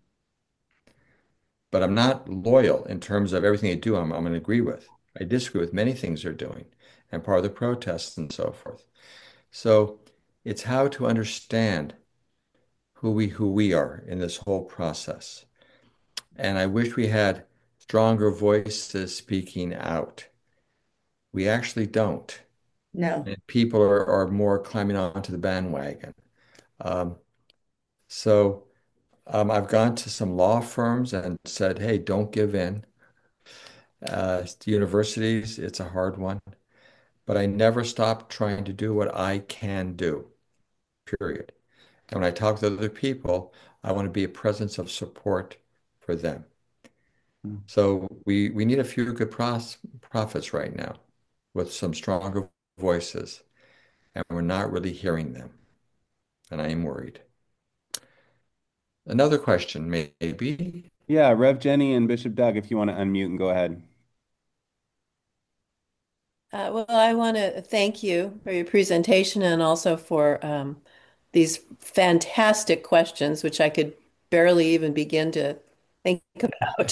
Speaker 3: But I'm not loyal in terms of everything they do, I'm, I'm going to agree with. I disagree with many things they're doing and part of the protests and so forth. So it's how to understand who we who we are in this whole process. And I wish we had stronger voices speaking out. We actually don't.
Speaker 6: No.
Speaker 3: And people are, are more climbing onto the bandwagon. Um, so um, I've gone to some law firms and said, hey, don't give in. Uh, universities, it's a hard one, but I never stop trying to do what I can do, period. And when I talk to other people, I want to be a presence of support for them.
Speaker 2: Mm.
Speaker 3: So we we need a few good pros prophets right now with some stronger voices, and we're not really hearing them, and I am worried. Another question, maybe.
Speaker 2: Yeah, Rev Jenny and Bishop Doug, if you want to unmute and go ahead.
Speaker 8: Uh, well, I want to thank you for your presentation and also for um, these fantastic questions, which I could barely even begin to think about.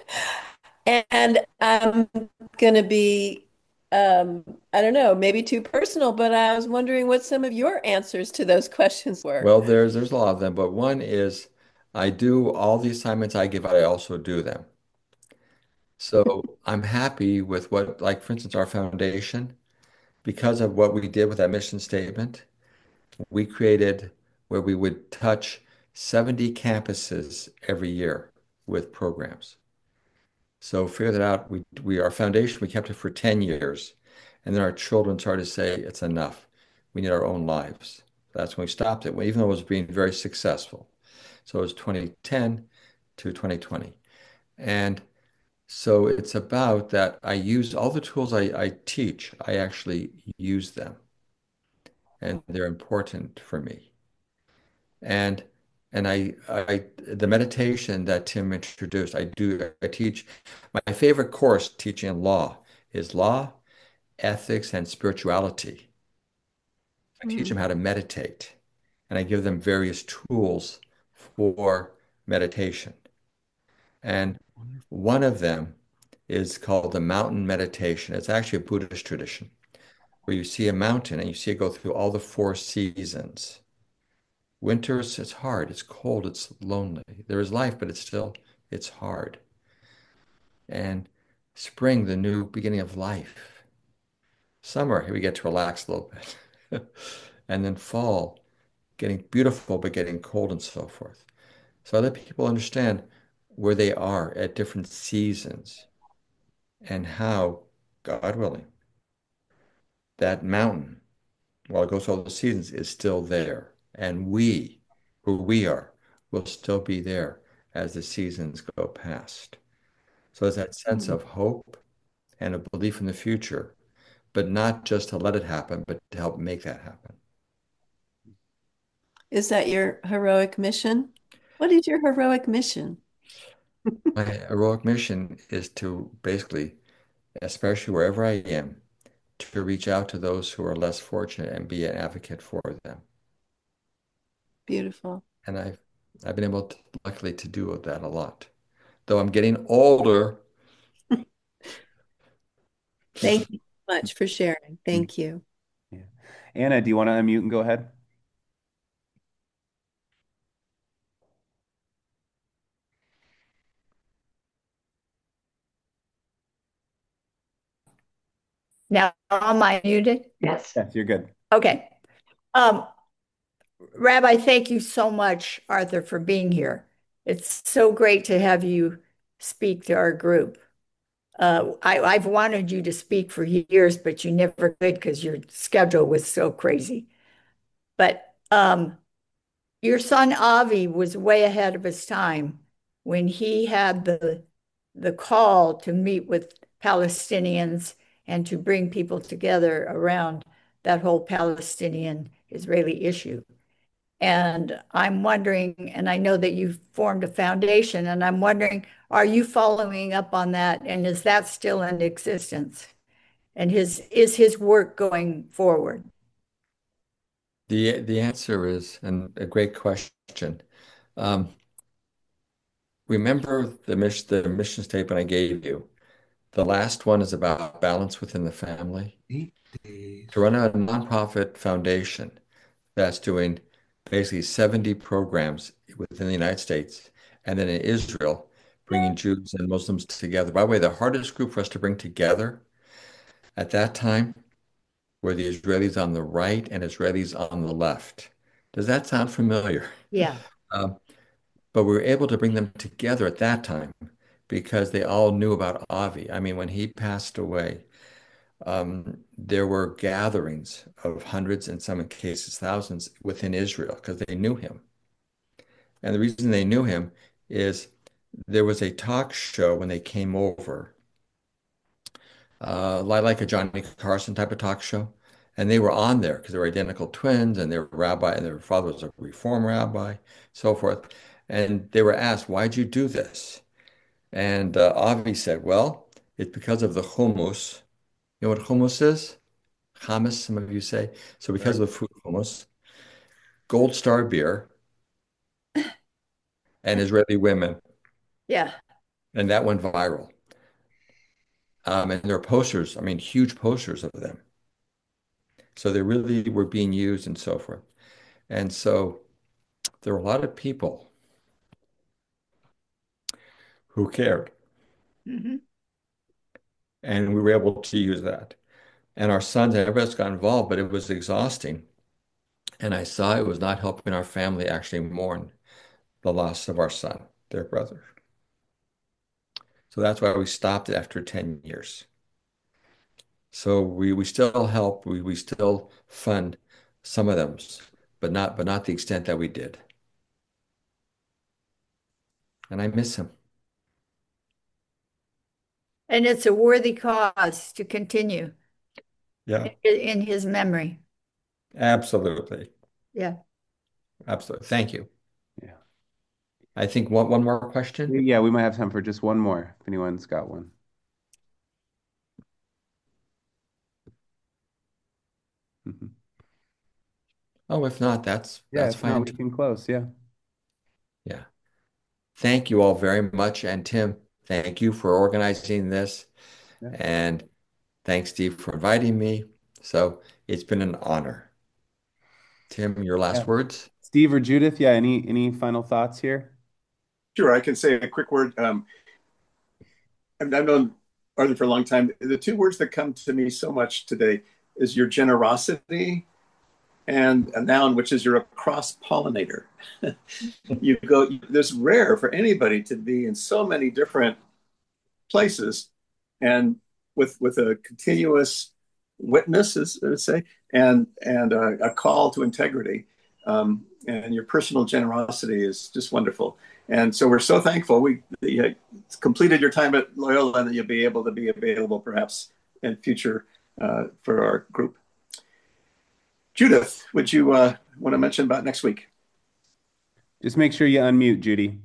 Speaker 8: And I'm going to be, um, I don't know, maybe too personal, but I was wondering what some of your answers to those questions were.
Speaker 3: Well, there's there's a lot of them, but one is I do all the assignments I give out, I also do them. So I'm happy with what, like for instance, our foundation, because of what we did with that mission statement, we created where we would touch seventy campuses every year with programs. So figure that out. We we our foundation, we kept it for ten years. And then our children started to say it's enough. We need our own lives. That's when we stopped it, even though it was being very successful. So it was twenty ten to twenty twenty. And so it's about that I use all the tools I, I teach, I actually use them. And they're important for me. And and I I the meditation that Tim introduced, I do I teach my favorite course teaching law is law, ethics, and spirituality. I teach them how to meditate, and I give them various tools for meditation. And one of them is called the mountain meditation. It's actually a Buddhist tradition where you see a mountain and you see it go through all the four seasons. Winters, it's hard, it's cold, it's lonely. There is life, but it's still, it's hard. And spring, the new beginning of life. Summer, we get to relax a little bit. And then fall, getting beautiful, but getting cold and so forth. So I let people understand where they are at different seasons and how, God willing, that mountain, while it goes through all the seasons, is still there. And we, who we are, will still be there as the seasons go past. So it's that sense of hope and a belief in the future, but not just to let it happen, but to help make that happen.
Speaker 8: Is that your heroic mission? What is your heroic mission?
Speaker 3: My heroic mission is to basically, especially wherever I am, to reach out to those who are less fortunate and be an advocate for them.
Speaker 8: Beautiful.
Speaker 3: And I've I've been able to, luckily, to do that a lot. Though I'm getting older.
Speaker 8: Thank you so much for sharing. Thank you.
Speaker 2: Yeah. Anna, do you want to unmute and go ahead?
Speaker 9: Now, am I muted?
Speaker 5: Yes.
Speaker 2: Yes, you're good.
Speaker 9: Okay. Um, Rabbi, thank you so much, Arthur, for being here. It's so great to have you speak to our group. Uh, I, I've wanted you to speak for years, but you never could because your schedule was so crazy. But um, your son Avi was way ahead of his time when he had the the call to meet with Palestinians and to bring people together around that whole Palestinian-Israeli issue. And I'm wondering, and I know that you've formed a foundation, and I'm wondering, are you following up on that? And is that still in existence? And his is his work going forward?
Speaker 3: The the answer is, and a great question. Um, remember the mission, the mission statement I gave you. The last one is about balance within the family. To run a nonprofit foundation that's doing basically seventy programs within the United States and then in Israel, bringing Jews and Muslims together. By the way, the hardest group for us to bring together at that time were the Israelis on the right and Israelis on the left. Does that sound familiar?
Speaker 9: Yeah.
Speaker 3: Um, but we were able to bring them together at that time because they all knew about Avi. I mean, when he passed away, um, there were gatherings of hundreds and some cases thousands within Israel because they knew him. And the reason they knew him is there was a talk show when they came over, uh, like a Johnny Carson type of talk show. And they were on there because they were identical twins and their rabbi and their father was a reform rabbi, so forth. And they were asked, why'd you do this? And uh, Avi said, well, it's because of the hummus. You know what hummus is? Hummus, some of you say. So because of the food hummus, Gold Star beer, and Israeli women.
Speaker 9: Yeah.
Speaker 3: And that went viral. Um, and there are posters, I mean, huge posters of them. So they really were being used and so forth. And so there were a lot of people who cared.
Speaker 9: Mm-hmm.
Speaker 3: And we were able to use that. And our sons and everybody else got involved, but it was exhausting. And I saw it was not helping our family actually mourn the loss of our son, their brother. So that's why we stopped it after ten years. So we, we still help, we, we still fund some of them, but not but not the extent that we did. And I miss him.
Speaker 9: And it's a worthy cause to continue
Speaker 3: Yeah,
Speaker 9: in, in his memory.
Speaker 3: absolutely.
Speaker 9: Yeah.
Speaker 3: Absolutely. Thank you.
Speaker 2: Yeah.
Speaker 3: I think one, one more question.
Speaker 2: Yeah, we might have time for just one more if anyone's got one. Mhm.
Speaker 3: Oh, if not, that's
Speaker 2: Yeah,
Speaker 3: that's
Speaker 2: if not,
Speaker 3: fine
Speaker 2: we
Speaker 3: too.
Speaker 2: can close. Yeah.
Speaker 3: Yeah. Thank you all very much. And Tim, thank you for organizing this.
Speaker 2: Yeah.
Speaker 3: And thanks, Steve, for inviting me. So it's been an honor. Tim, your last
Speaker 2: Yeah.
Speaker 3: words?
Speaker 2: Steve or Judith, yeah, any any final thoughts here?
Speaker 1: Sure, I can say a quick word. Um, I've, I've known Arthur for a long time. The two words that come to me so much today is your generosity and a noun, which is you're a cross pollinator. You go, this rare for anybody to be in so many different places and with with a continuous witness, as I would say, and and a, a call to integrity. Um, and your personal generosity is just wonderful. And so we're so thankful we you completed your time at Loyola and that you'll be able to be available perhaps in future uh, for our group. Judith, would you uh, want to mention about next week?
Speaker 2: Just make sure you unmute, Judy.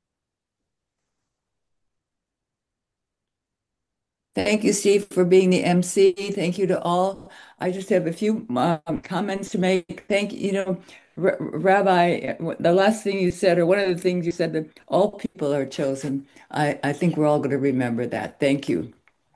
Speaker 10: Thank you, Steve, for being the M C. Thank you to all. I just have a few um, comments to make. Thank you. You know, R Rabbi, the last thing you said, or one of the things you said, that all people are chosen. I, I think we're all going to remember that. Thank you.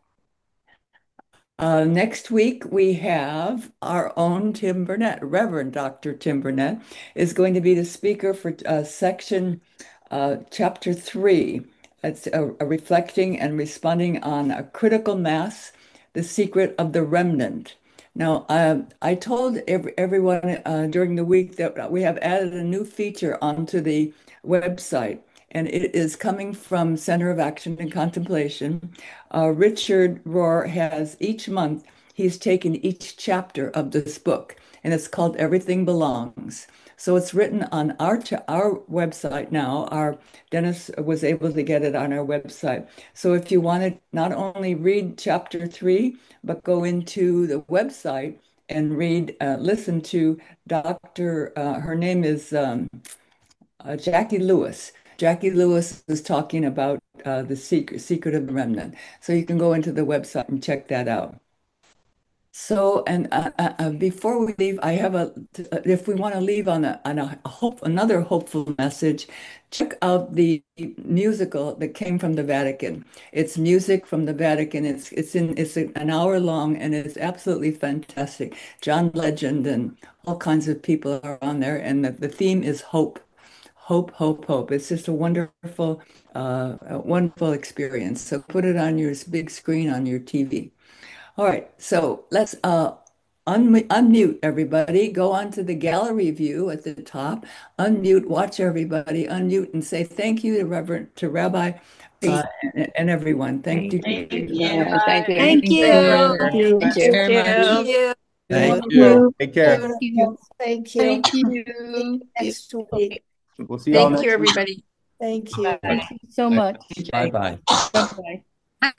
Speaker 10: Uh, next week, we have our own Tim Burnett, Reverend Doctor Tim Burnett, is going to be the speaker for uh, section uh, chapter three. It's a, a reflecting and responding on a critical mass, the secret of the remnant. Now, uh, I told every, everyone uh, during the week that we have added a new feature onto the website, and it is coming from Center of Action and Contemplation. Uh, Richard Rohr has each month, he's taken each chapter of this book, and it's called Everything Belongs. So it's written on our our website now. Our Dennis was able to get it on our website. So if you want to not only read chapter three, but go into the website and read, uh, listen to Doctor Uh, her name is um, uh, Jackie Lewis. Jackie Lewis is talking about uh, the secret, secret of the remnant. So you can go into the website and check that out. So, and uh, uh, before we leave, I have a, if we want to leave on a, on a hope, another hopeful message, check out the musical that came from the Vatican. It's music from the Vatican. It's, it's in, it's an hour long and it's absolutely fantastic. John Legend and all kinds of people are on there. And the, the theme is hope. Hope, hope, hope. It's just a wonderful, uh, a wonderful experience. So put it on your big screen on your T V. All right, so let's uh, un unmute everybody, go onto the gallery view at the top, unmute, watch everybody, unmute and say thank you to Reverend, to Rabbi uh, and, and everyone. Thank you.
Speaker 6: Thank you.
Speaker 8: Thank you.
Speaker 11: Thank you.
Speaker 9: Thank you.
Speaker 8: Thank
Speaker 9: Thank
Speaker 8: you.
Speaker 9: you.
Speaker 11: you.
Speaker 3: Thank
Speaker 9: Thank
Speaker 3: you.
Speaker 2: Take care.
Speaker 9: you. Thank you.
Speaker 11: Thank
Speaker 9: See you
Speaker 11: you.
Speaker 9: next week.
Speaker 2: We'll see you all
Speaker 11: Thank
Speaker 2: next
Speaker 11: you,
Speaker 2: week.
Speaker 11: everybody.
Speaker 9: Thank you.
Speaker 11: Thank you so much.
Speaker 3: Bye-bye.
Speaker 11: Bye-bye.